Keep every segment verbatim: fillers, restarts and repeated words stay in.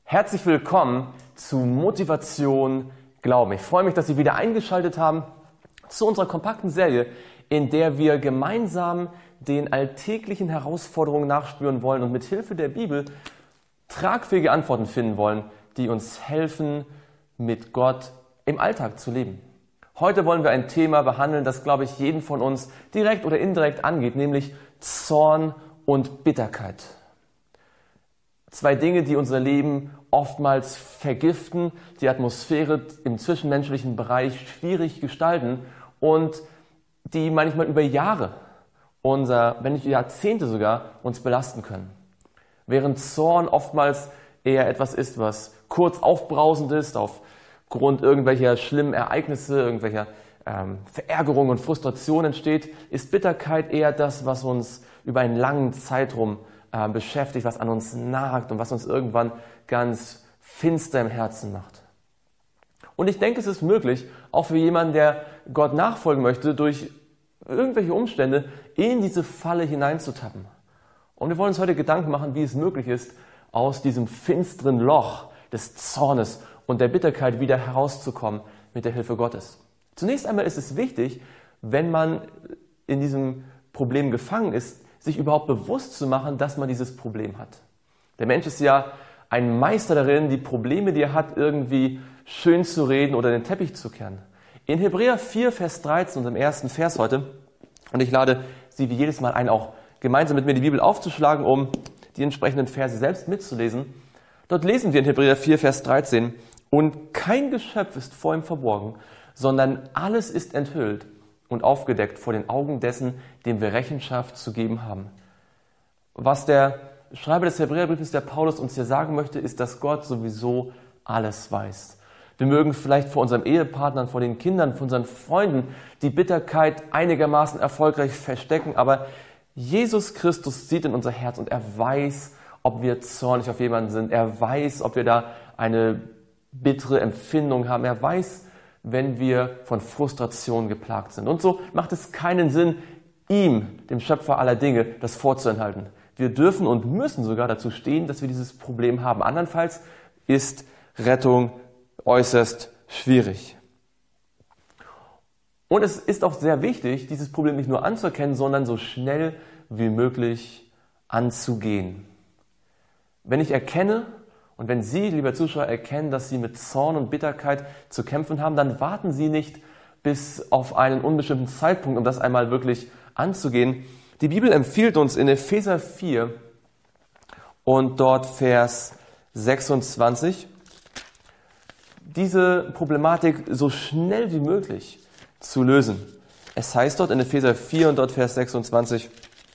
Herzlich willkommen zu Motivation Glauben. Ich freue mich, dass Sie wieder eingeschaltet haben zu unserer kompakten Serie, in der wir gemeinsam den alltäglichen Herausforderungen nachspüren wollen und mit Hilfe der Bibel tragfähige Antworten finden wollen, die uns helfen, mit Gott im Alltag zu leben. Heute wollen wir ein Thema behandeln, das, glaube ich, jeden von uns direkt oder indirekt angeht, nämlich Zorn und Bitterkeit. Zwei Dinge, die unser Leben oftmals vergiften, die Atmosphäre im zwischenmenschlichen Bereich schwierig gestalten und die manchmal über Jahre, unser, wenn nicht Jahrzehnte sogar, uns belasten können. Während Zorn oftmals eher etwas ist, was kurz aufbrausend ist, aufgrund irgendwelcher schlimmen Ereignisse, irgendwelcher ähm, Verärgerung und Frustration entsteht, ist Bitterkeit eher das, was uns über einen langen Zeitraum äh, beschäftigt, was an uns nagt und was uns irgendwann ganz finster im Herzen macht. Und ich denke, es ist möglich, auch für jemanden, der Gott nachfolgen möchte, durch irgendwelche Umstände in diese Falle hineinzutappen. Und wir wollen uns heute Gedanken machen, wie es möglich ist, aus diesem finsteren Loch des Zornes und der Bitterkeit wieder herauszukommen mit der Hilfe Gottes. Zunächst einmal ist es wichtig, wenn man in diesem Problem gefangen ist, sich überhaupt bewusst zu machen, dass man dieses Problem hat. Der Mensch ist ja ein Meister darin, die Probleme, die er hat, irgendwie schön zu reden oder den Teppich zu kehren. In Hebräer vier, Vers dreizehn, unserem ersten Vers heute, und ich lade Sie wie jedes Mal ein, auch gemeinsam mit mir die Bibel aufzuschlagen, um die entsprechenden Verse selbst mitzulesen. Dort lesen wir in Hebräer vier, Vers dreizehn, und kein Geschöpf ist vor ihm verborgen, sondern alles ist enthüllt und aufgedeckt vor den Augen dessen, dem wir Rechenschaft zu geben haben. Was der Schreiber des Hebräerbriefes, der Paulus, uns hier sagen möchte, ist, dass Gott sowieso alles weiß. Wir mögen vielleicht vor unserem Ehepartner, vor den Kindern, vor unseren Freunden die Bitterkeit einigermaßen erfolgreich verstecken, aber Jesus Christus sieht in unser Herz und er weiß, ob wir zornig auf jemanden sind. Er weiß, ob wir da eine bittere Empfindung haben. Er weiß, wenn wir von Frustration geplagt sind. Und so macht es keinen Sinn, ihm, dem Schöpfer aller Dinge, das vorzuenthalten. Wir dürfen und müssen sogar dazu stehen, dass wir dieses Problem haben. Andernfalls ist Rettung äußerst schwierig. Und es ist auch sehr wichtig, dieses Problem nicht nur anzuerkennen, sondern so schnell wie möglich anzugehen. Wenn ich erkenne und wenn Sie, lieber Zuschauer, erkennen, dass Sie mit Zorn und Bitterkeit zu kämpfen haben, dann warten Sie nicht bis auf einen unbestimmten Zeitpunkt, um das einmal wirklich anzugehen. Die Bibel empfiehlt uns in Epheser vier und dort Vers sechsundzwanzig, diese Problematik so schnell wie möglich zu lösen. Es heißt dort in Epheser vier und dort Vers sechsundzwanzig,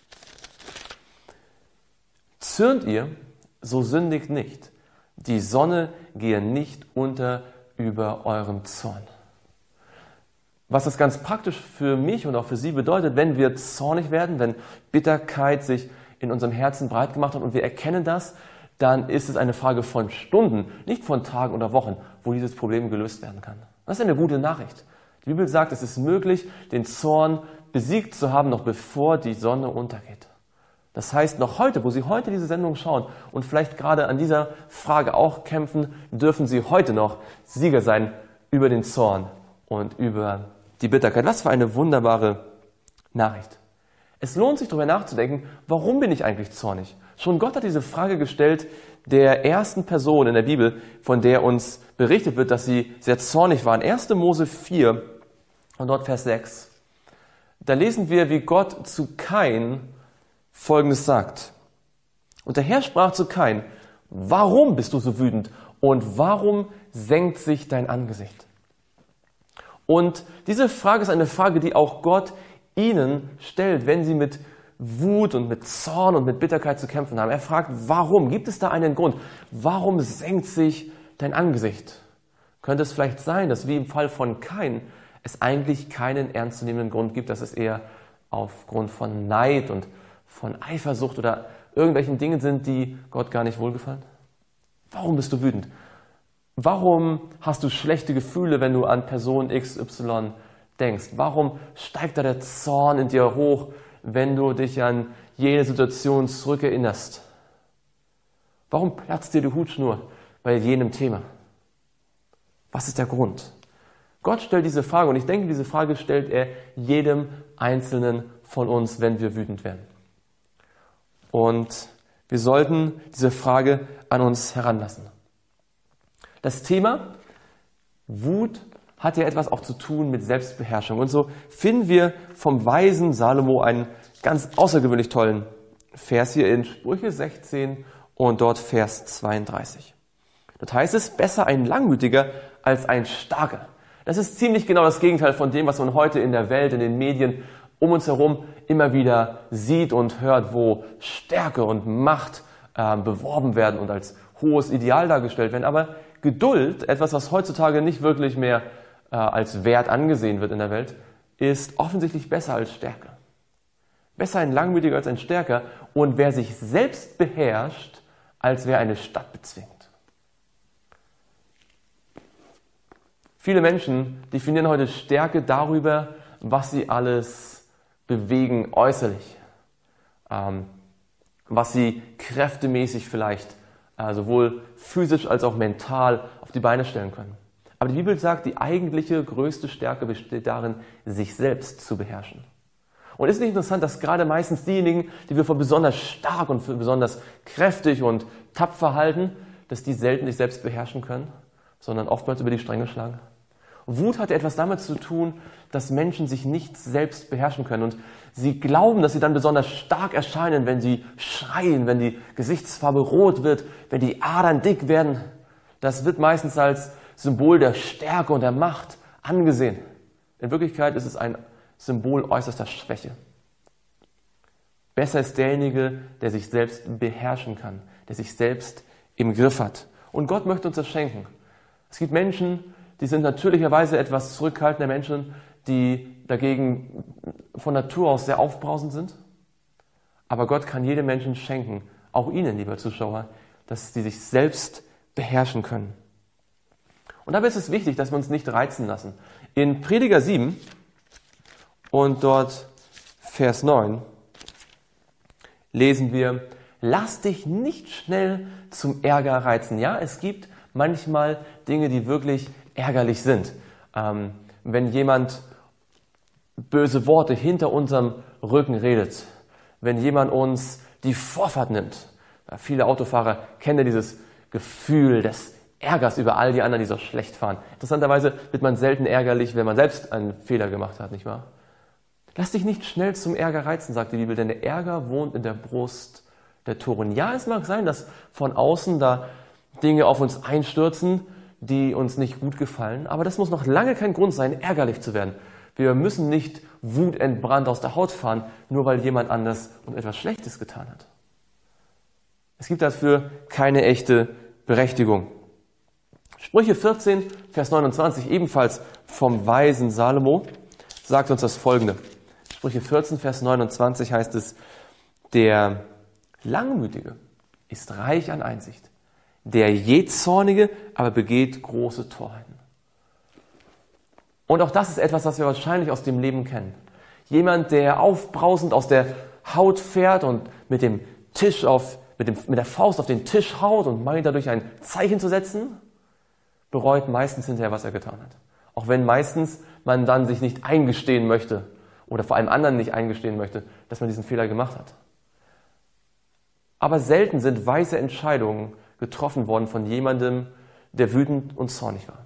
zürnt ihr, so sündigt nicht. Die Sonne gehe nicht unter über eurem Zorn. Was das ganz praktisch für mich und auch für Sie bedeutet, wenn wir zornig werden, wenn Bitterkeit sich in unserem Herzen breit gemacht hat und wir erkennen das, dann ist es eine Frage von Stunden, nicht von Tagen oder Wochen, wo dieses Problem gelöst werden kann. Das ist eine gute Nachricht. Die Bibel sagt, es ist möglich, den Zorn besiegt zu haben, noch bevor die Sonne untergeht. Das heißt, noch heute, wo Sie heute diese Sendung schauen und vielleicht gerade an dieser Frage auch kämpfen, dürfen Sie heute noch Sieger sein über den Zorn und über die Bitterkeit. Was für eine wunderbare Nachricht. Es lohnt sich, darüber nachzudenken, warum bin ich eigentlich zornig? Schon Gott hat diese Frage gestellt der ersten Person in der Bibel, von der uns berichtet wird, dass sie sehr zornig waren. erster Mose vier und dort Vers sechs. Da lesen wir, wie Gott zu Kain Folgendes sagt. Und der Herr sprach zu Kain, warum bist du so wütend und warum senkt sich dein Angesicht? Und diese Frage ist eine Frage, die auch Gott Ihnen stellt, wenn Sie mit Wut und mit Zorn und mit Bitterkeit zu kämpfen haben. Er fragt, warum? Gibt es da einen Grund? Warum senkt sich dein Angesicht? Könnte es vielleicht sein, dass wie im Fall von Kain es eigentlich keinen ernstzunehmenden Grund gibt, dass es eher aufgrund von Neid und von Eifersucht oder irgendwelchen Dingen sind, die Gott gar nicht wohlgefallen? Warum bist du wütend? Warum hast du schlechte Gefühle, wenn du an Person X Y denkst? Warum steigt da der Zorn in dir hoch, wenn du dich an jene Situation zurückerinnerst? Warum platzt dir die Hutschnur, bei jenem Thema? Was ist der Grund? Gott stellt diese Frage und ich denke, diese Frage stellt er jedem Einzelnen von uns, wenn wir wütend werden. Und wir sollten diese Frage an uns heranlassen. Das Thema Wut hat ja etwas auch zu tun mit Selbstbeherrschung. Und so finden wir vom weisen Salomo einen ganz außergewöhnlich tollen Vers hier in Sprüche sechzehn und dort Vers zweiunddreißig. Dort heißt es, besser ein Langmütiger als ein Starker. Das ist ziemlich genau das Gegenteil von dem, was man heute in der Welt, in den Medien um uns herum immer wieder sieht und hört, wo Stärke und Macht äh, beworben werden und als hohes Ideal dargestellt werden. Aber Geduld, etwas, was heutzutage nicht wirklich mehr äh, als Wert angesehen wird in der Welt, ist offensichtlich besser als Stärke. Besser ein Langmütiger als ein Stärker und wer sich selbst beherrscht, als wer eine Stadt bezwingt. Viele Menschen definieren heute Stärke darüber, was sie alles bewegen äußerlich, ähm, was sie kräftemäßig vielleicht äh, sowohl physisch als auch mental auf die Beine stellen können. Aber die Bibel sagt, die eigentliche größte Stärke besteht darin, sich selbst zu beherrschen. Und ist nicht interessant, dass gerade meistens diejenigen, die wir für besonders stark und für besonders kräftig und tapfer halten, dass die selten sich selbst beherrschen können, sondern oftmals über die Stränge schlagen? Wut hat etwas damit zu tun, dass Menschen sich nicht selbst beherrschen können und sie glauben, dass sie dann besonders stark erscheinen, wenn sie schreien, wenn die Gesichtsfarbe rot wird, wenn die Adern dick werden. Das wird meistens als Symbol der Stärke und der Macht angesehen. In Wirklichkeit ist es ein Symbol äußerster Schwäche. Besser ist derjenige, der sich selbst beherrschen kann, der sich selbst im Griff hat. Und Gott möchte uns das schenken. Es gibt Menschen, die sind natürlicherweise etwas zurückhaltende Menschen, die dagegen von Natur aus sehr aufbrausend sind. Aber Gott kann jedem Menschen schenken, auch Ihnen, lieber Zuschauer, dass sie sich selbst beherrschen können. Und dabei ist es wichtig, dass wir uns nicht reizen lassen. In Prediger sieben und dort Vers neun lesen wir, lass dich nicht schnell zum Ärger reizen. Ja, es gibt manchmal Dinge, die wirklich ärgerlich sind. Ähm, wenn jemand böse Worte hinter unserem Rücken redet, wenn jemand uns die Vorfahrt nimmt. Ja, viele Autofahrer kennen ja dieses Gefühl des Ärgers über all die anderen, die so schlecht fahren. Interessanterweise wird man selten ärgerlich, wenn man selbst einen Fehler gemacht hat, nicht wahr? Lass dich nicht schnell zum Ärger reizen, sagt die Bibel, denn der Ärger wohnt in der Brust der Toren. Ja, es mag sein, dass von außen da Dinge auf uns einstürzen, die uns nicht gut gefallen, aber das muss noch lange kein Grund sein, ärgerlich zu werden. Wir müssen nicht wutentbrannt aus der Haut fahren, nur weil jemand anders uns etwas Schlechtes getan hat. Es gibt dafür keine echte Berechtigung. Sprüche vierzehn, Vers neunundzwanzig, ebenfalls vom weisen Salomo, sagt uns das Folgende. Sprüche vierzehn, Vers neunundzwanzig heißt es, der Langmütige ist reich an Einsicht. Der Jähzornige aber begeht große Torheiten. Und auch das ist etwas, was wir wahrscheinlich aus dem Leben kennen. Jemand, der aufbrausend aus der Haut fährt und mit dem Tisch auf, mit, dem, mit der Faust auf den Tisch haut und meint dadurch ein Zeichen zu setzen, bereut meistens hinterher, was er getan hat. Auch wenn meistens man dann sich nicht eingestehen möchte oder vor allem anderen nicht eingestehen möchte, dass man diesen Fehler gemacht hat. Aber selten sind weise Entscheidungen getroffen worden von jemandem, der wütend und zornig war.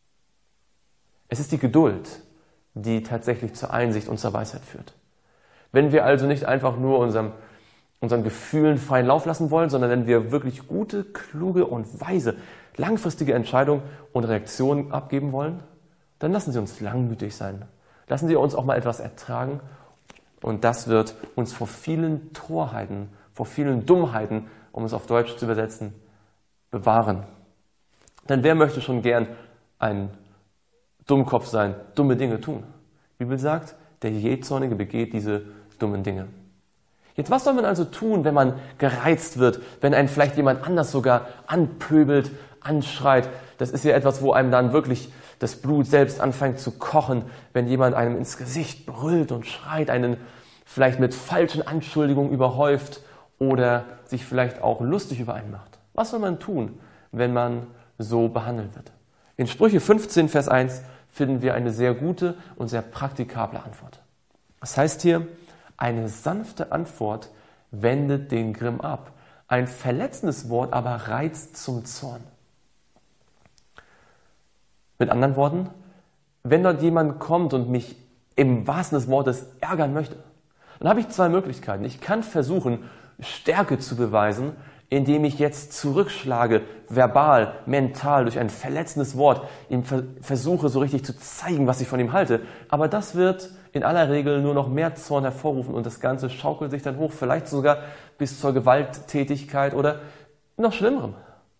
Es ist die Geduld, die tatsächlich zur Einsicht und zur Weisheit führt. Wenn wir also nicht einfach nur unserem, unseren Gefühlen freien Lauf lassen wollen, sondern wenn wir wirklich gute, kluge und weise, langfristige Entscheidungen und Reaktionen abgeben wollen, dann lassen Sie uns langmütig sein. Lassen Sie uns auch mal etwas ertragen und das wird uns vor vielen Torheiten, vor vielen Dummheiten, um es auf Deutsch zu übersetzen, bewahren. Denn wer möchte schon gern ein Dummkopf sein, dumme Dinge tun? Die Bibel sagt, der Jähzornige begeht diese dummen Dinge. Jetzt, was soll man also tun, wenn man gereizt wird, wenn einen vielleicht jemand anders sogar anpöbelt, anschreit? Das ist ja etwas, wo einem dann wirklich das Blut selbst anfängt zu kochen, wenn jemand einem ins Gesicht brüllt und schreit, einen vielleicht mit falschen Anschuldigungen überhäuft oder sich vielleicht auch lustig über einen macht. Was soll man tun, wenn man so behandelt wird. In Sprüche fünfzehn, Vers eins finden wir eine sehr gute und sehr praktikable Antwort. Das heißt hier, eine sanfte Antwort wendet den Grimm ab. Ein verletzendes Wort aber reizt zum Zorn. Mit anderen Worten, wenn dort jemand kommt und mich im wahrsten des Wortes ärgern möchte, dann habe ich zwei Möglichkeiten. Ich kann versuchen, Stärke zu beweisen, indem ich jetzt zurückschlage, verbal, mental, durch ein verletzendes Wort, ihm versuche so richtig zu zeigen, was ich von ihm halte. Aber das wird in aller Regel nur noch mehr Zorn hervorrufen und das Ganze schaukelt sich dann hoch, vielleicht sogar bis zur Gewalttätigkeit oder noch Schlimmerem.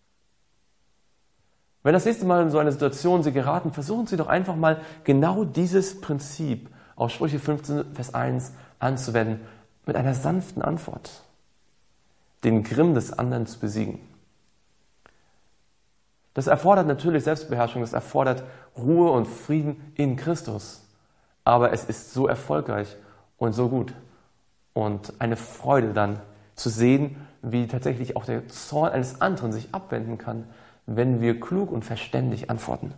Wenn das nächste Mal in so eine Situation Sie geraten, versuchen Sie doch einfach mal genau dieses Prinzip aus Sprüche fünfzehn, Vers eins anzuwenden, mit einer sanften Antwort, den Grimm des anderen zu besiegen. Das erfordert natürlich Selbstbeherrschung, das erfordert Ruhe und Frieden in Christus. Aber es ist so erfolgreich und so gut und eine Freude dann zu sehen, wie tatsächlich auch der Zorn eines anderen sich abwenden kann, wenn wir klug und verständig antworten.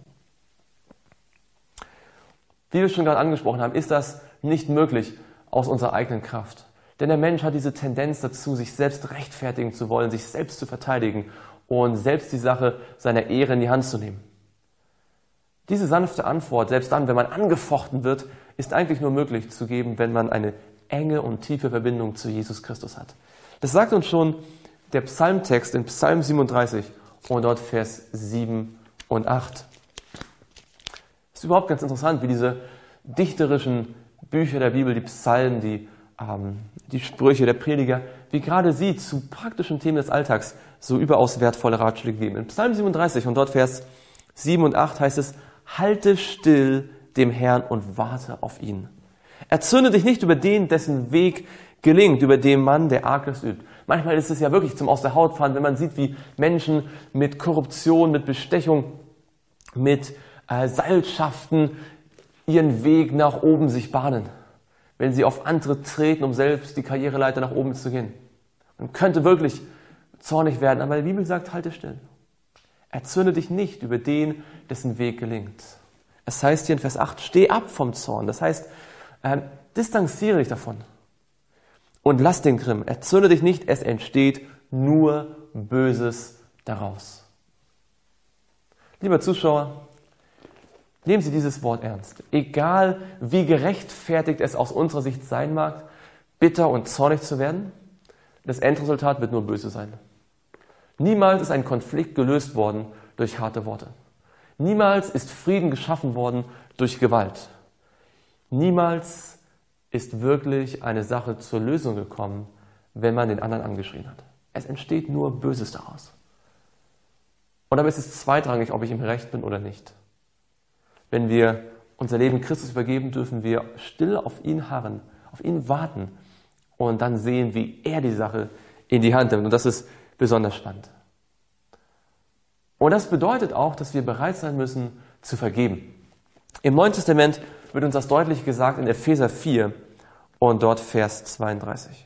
Wie wir schon gerade angesprochen haben, ist das nicht möglich aus unserer eigenen Kraft. Denn der Mensch hat diese Tendenz dazu, sich selbst rechtfertigen zu wollen, sich selbst zu verteidigen und selbst die Sache seiner Ehre in die Hand zu nehmen. Diese sanfte Antwort, selbst dann, wenn man angefochten wird, ist eigentlich nur möglich zu geben, wenn man eine enge und tiefe Verbindung zu Jesus Christus hat. Das sagt uns schon der Psalmtext in Psalm siebenunddreißig und dort Vers sieben und acht. Es ist überhaupt ganz interessant, wie diese dichterischen Bücher der Bibel, die Psalmen, die, ähm, die Sprüche der Prediger, wie gerade sie zu praktischen Themen des Alltags so überaus wertvolle Ratschläge geben. In Psalm siebenunddreißig und dort Vers sieben und acht heißt es: Halte still dem Herrn und warte auf ihn. Erzürne dich nicht über den, dessen Weg gelingt, über den Mann, der Arglis übt. Manchmal ist es ja wirklich zum Aus der Haut fahren, wenn man sieht, wie Menschen mit Korruption, mit Bestechung, mit äh, Seilschaften ihren Weg nach oben sich bahnen. Wenn sie auf andere treten, um selbst die Karriereleiter nach oben zu gehen. Man könnte wirklich zornig werden, aber die Bibel sagt, halte still. Erzürne dich nicht über den, dessen Weg gelingt. Es heißt hier in Vers acht, steh ab vom Zorn. Das heißt, äh, distanziere dich davon. Und lass den Grimm. Erzürne dich nicht, es entsteht nur Böses daraus. Lieber Zuschauer, nehmen Sie dieses Wort ernst. Egal, wie gerechtfertigt es aus unserer Sicht sein mag, bitter und zornig zu werden, das Endresultat wird nur böse sein. Niemals ist ein Konflikt gelöst worden durch harte Worte. Niemals ist Frieden geschaffen worden durch Gewalt. Niemals ist wirklich eine Sache zur Lösung gekommen, wenn man den anderen angeschrien hat. Es entsteht nur Böses daraus. Und dabei ist es zweitrangig, ob ich im Recht bin oder nicht. Wenn wir unser Leben Christus übergeben, dürfen wir still auf ihn harren, auf ihn warten und dann sehen, wie er die Sache in die Hand nimmt. Und das ist besonders spannend. Und das bedeutet auch, dass wir bereit sein müssen, zu vergeben. Im Neuen Testament wird uns das deutlich gesagt in Epheser vier und dort Vers zweiunddreißig.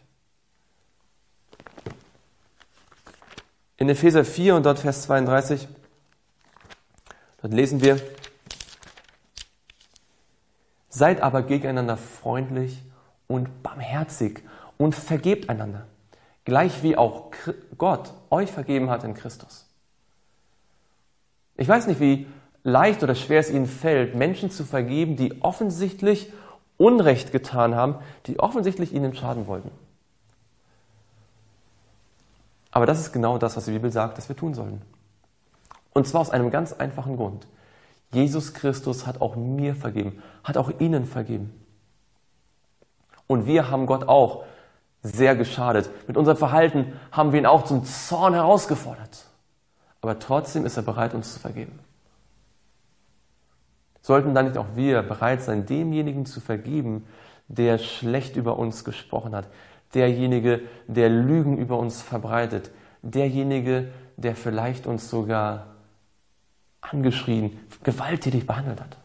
In Epheser vier und dort Vers zweiunddreißig, dort lesen wir: Seid aber gegeneinander freundlich und barmherzig und vergebt einander, gleich wie auch Gott euch vergeben hat in Christus. Ich weiß nicht, wie leicht oder schwer es Ihnen fällt, Menschen zu vergeben, die offensichtlich Unrecht getan haben, die offensichtlich Ihnen schaden wollten. Aber das ist genau das, was die Bibel sagt, dass wir tun sollen. Und zwar aus einem ganz einfachen Grund. Jesus Christus hat auch mir vergeben, hat auch Ihnen vergeben. Und wir haben Gott auch sehr geschadet. Mit unserem Verhalten haben wir ihn auch zum Zorn herausgefordert. Aber trotzdem ist er bereit, uns zu vergeben. Sollten dann nicht auch wir bereit sein, demjenigen zu vergeben, der schlecht über uns gesprochen hat, derjenige, der Lügen über uns verbreitet, derjenige, der vielleicht uns sogar angeschrien, gewalttätig behandelt hat?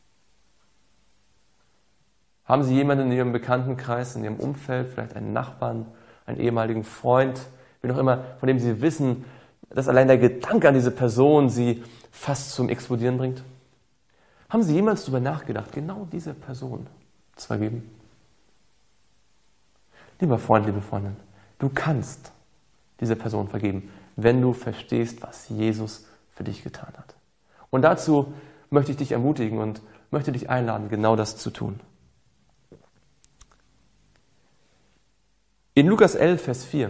Haben Sie jemanden in Ihrem Bekanntenkreis, in Ihrem Umfeld, vielleicht einen Nachbarn, einen ehemaligen Freund, wie auch immer, von dem Sie wissen, dass allein der Gedanke an diese Person sie fast zum Explodieren bringt? Haben Sie jemals darüber nachgedacht, genau diese Person zu vergeben? Lieber Freund, liebe Freundin, du kannst diese Person vergeben, wenn du verstehst, was Jesus für dich getan hat. Und dazu möchte ich dich ermutigen und möchte dich einladen, genau das zu tun. In Lukas elf, Vers vier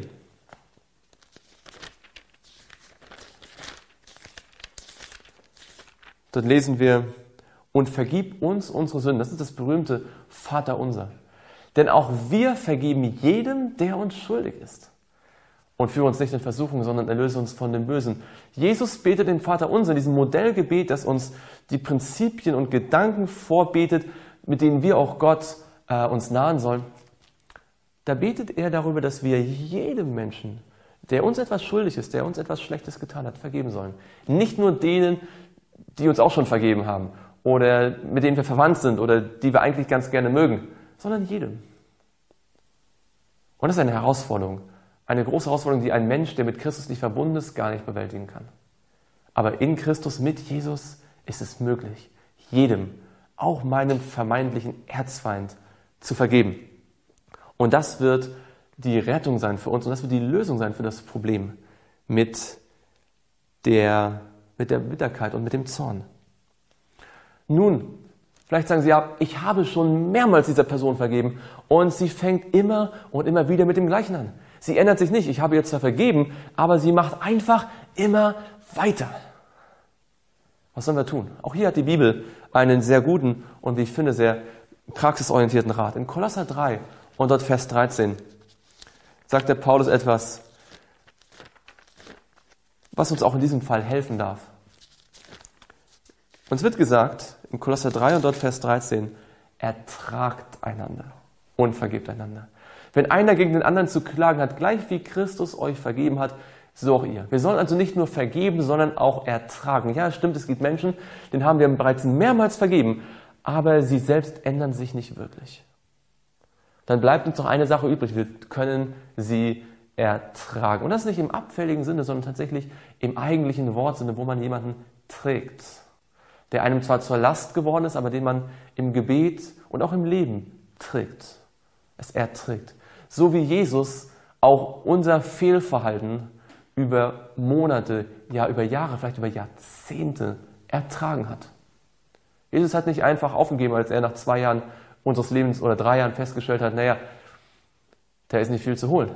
dort lesen wir: Und vergib uns unsere Sünden. Das ist das berühmte Vaterunser. Denn auch wir vergeben jedem, der uns schuldig ist. Und führe uns nicht in Versuchung, sondern erlöse uns von dem Bösen. Jesus betet den Vaterunser, diesem Modellgebet, das uns die Prinzipien und Gedanken vorbetet, mit denen wir auch Gott äh, uns nahen sollen. Da betet er darüber, dass wir jedem Menschen, der uns etwas schuldig ist, der uns etwas Schlechtes getan hat, vergeben sollen. Nicht nur denen, die uns auch schon vergeben haben oder mit denen wir verwandt sind oder die wir eigentlich ganz gerne mögen, sondern jedem. Und das ist eine Herausforderung, eine große Herausforderung, die ein Mensch, der mit Christus nicht verbunden ist, gar nicht bewältigen kann. Aber in Christus, mit Jesus, ist es möglich, jedem, auch meinem vermeintlichen Erzfeind, zu vergeben. Und das wird die Rettung sein für uns und das wird die Lösung sein für das Problem mit der, mit der Bitterkeit und mit dem Zorn. Nun, vielleicht sagen Sie, ja, ich habe schon mehrmals dieser Person vergeben und sie fängt immer und immer wieder mit dem Gleichen an. Sie ändert sich nicht, ich habe ihr zwar vergeben, aber sie macht einfach immer weiter. Was sollen wir tun? Auch hier hat die Bibel einen sehr guten und wie ich finde sehr praxisorientierten Rat. In Kolosser drei und dort Vers dreizehn sagt der Paulus etwas, was uns auch in diesem Fall helfen darf. Uns wird gesagt, in Kolosser drei und dort Vers dreizehn, ertragt einander und vergebt einander. Wenn einer gegen den anderen zu klagen hat, gleich wie Christus euch vergeben hat, so auch ihr. Wir sollen also nicht nur vergeben, sondern auch ertragen. Ja, stimmt, es gibt Menschen, denen haben wir bereits mehrmals vergeben, aber sie selbst ändern sich nicht wirklich. Dann bleibt uns noch eine Sache übrig, wir können sie ertragen. Und das nicht im abfälligen Sinne, sondern tatsächlich im eigentlichen Wortsinne, wo man jemanden trägt, der einem zwar zur Last geworden ist, aber den man im Gebet und auch im Leben trägt. Es erträgt. So wie Jesus auch unser Fehlverhalten über Monate, ja über Jahre, vielleicht über Jahrzehnte ertragen hat. Jesus hat nicht einfach aufgegeben, als er nach zwei Jahren unseres Lebens oder drei Jahren festgestellt hat, naja, da ist nicht viel zu holen.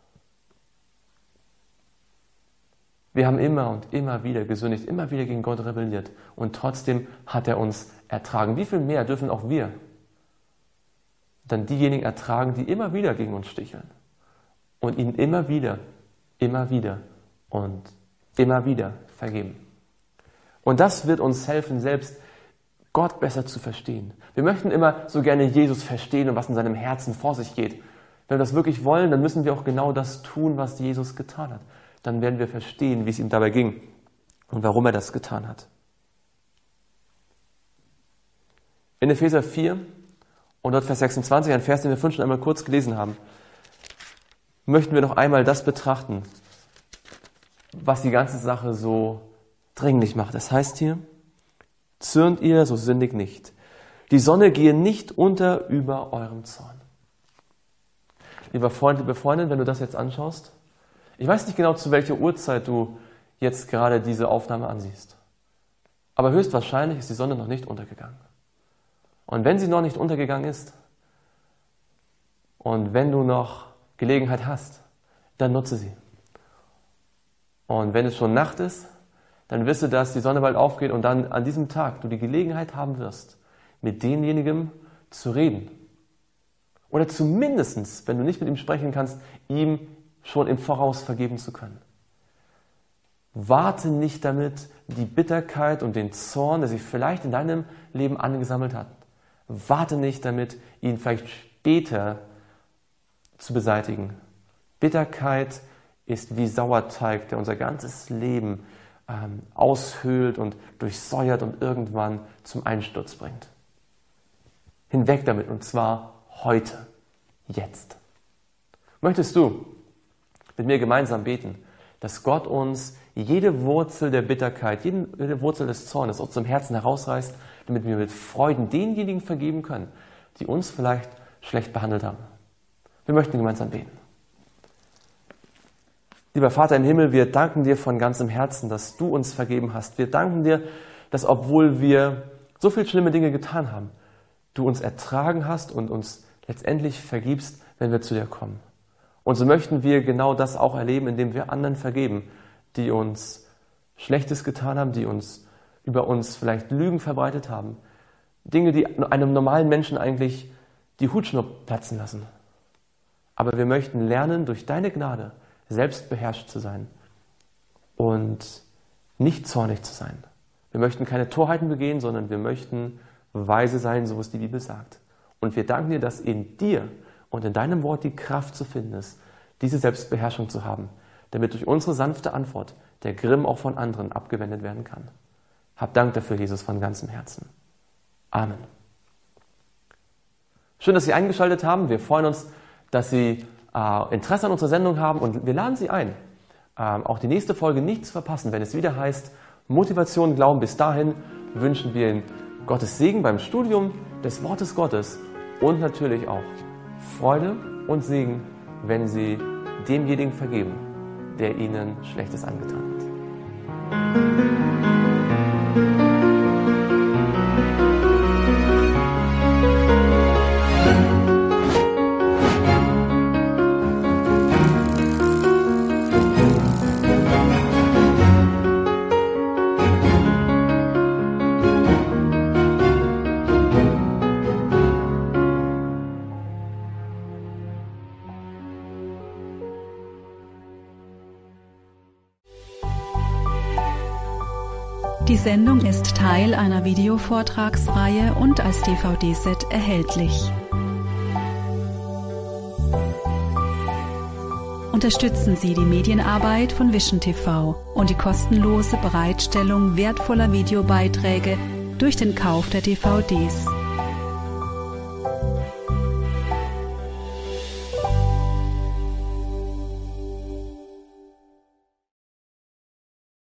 Wir haben immer und immer wieder gesündigt, immer wieder gegen Gott rebelliert und trotzdem hat er uns ertragen. Wie viel mehr dürfen auch wir dann diejenigen ertragen, die immer wieder gegen uns sticheln und ihnen immer wieder, immer wieder und immer wieder vergeben. Und das wird uns helfen, selbst Gott besser zu verstehen. Wir möchten immer so gerne Jesus verstehen und was in seinem Herzen vor sich geht. Wenn wir das wirklich wollen, dann müssen wir auch genau das tun, was Jesus getan hat. Dann werden wir verstehen, wie es ihm dabei ging und warum er das getan hat. In Epheser vier und dort Vers sechsundzwanzig, ein Vers, den wir vorhin schon einmal kurz gelesen haben, möchten wir noch einmal das betrachten, was die ganze Sache so dringlich macht. Das heißt hier, zürnt ihr, so sündigt nicht. Die Sonne gehe nicht unter über eurem Zorn. Lieber Freund, liebe Freundin, wenn du das jetzt anschaust, ich weiß nicht genau, zu welcher Uhrzeit du jetzt gerade diese Aufnahme ansiehst. Aber höchstwahrscheinlich ist die Sonne noch nicht untergegangen. Und wenn sie noch nicht untergegangen ist und wenn du noch Gelegenheit hast, dann nutze sie. Und wenn es schon Nacht ist, dann wisse, dass die Sonne bald aufgeht und dann an diesem Tag du die Gelegenheit haben wirst, mit denjenigen zu reden. Oder zumindest, wenn du nicht mit ihm sprechen kannst, ihm schon im Voraus vergeben zu können. Warte nicht damit, die Bitterkeit und den Zorn, der sich vielleicht in deinem Leben angesammelt hat. Warte nicht damit, ihn vielleicht später zu beseitigen. Bitterkeit ist wie Sauerteig, der unser ganzes Leben ähm, aushöhlt und durchsäuert und irgendwann zum Einsturz bringt. Hinweg damit, und zwar heute, jetzt. Möchtest du mit mir gemeinsam beten, dass Gott uns jede Wurzel der Bitterkeit, jede Wurzel des Zornes aus dem Herzen herausreißt, damit wir mit Freuden denjenigen vergeben können, die uns vielleicht schlecht behandelt haben. Wir möchten gemeinsam beten. Lieber Vater im Himmel, wir danken dir von ganzem Herzen, dass du uns vergeben hast. Wir danken dir, dass obwohl wir so viele schlimme Dinge getan haben, du uns ertragen hast und uns letztendlich vergibst, wenn wir zu dir kommen. Und so möchten wir genau das auch erleben, indem wir anderen vergeben, die uns Schlechtes getan haben, die uns über uns vielleicht Lügen verbreitet haben. Dinge, die einem normalen Menschen eigentlich die Hutschnur platzen lassen. Aber wir möchten lernen, durch deine Gnade selbst beherrscht zu sein und nicht zornig zu sein. Wir möchten keine Torheiten begehen, sondern wir möchten weise sein, so was die Bibel sagt. Und wir danken dir, dass in dir und in deinem Wort die Kraft zu finden ist, diese Selbstbeherrschung zu haben, damit durch unsere sanfte Antwort der Grimm auch von anderen abgewendet werden kann. Hab Dank dafür, Jesus, von ganzem Herzen. Amen. Schön, dass Sie eingeschaltet haben. Wir freuen uns, dass Sie äh, Interesse an unserer Sendung haben und wir laden Sie ein, äh, auch die nächste Folge nicht zu verpassen, wenn es wieder heißt Motivation, Glauben. Bis dahin wünschen wir Ihnen Gottes Segen beim Studium des Wortes Gottes und natürlich auch Freude und Segen, wenn Sie demjenigen vergeben, der Ihnen Schlechtes angetan hat. Die Sendung ist Teil einer Videovortragsreihe und als D V D-Set erhältlich. Unterstützen Sie die Medienarbeit von Vision T V und die kostenlose Bereitstellung wertvoller Videobeiträge durch den Kauf der D V Ds.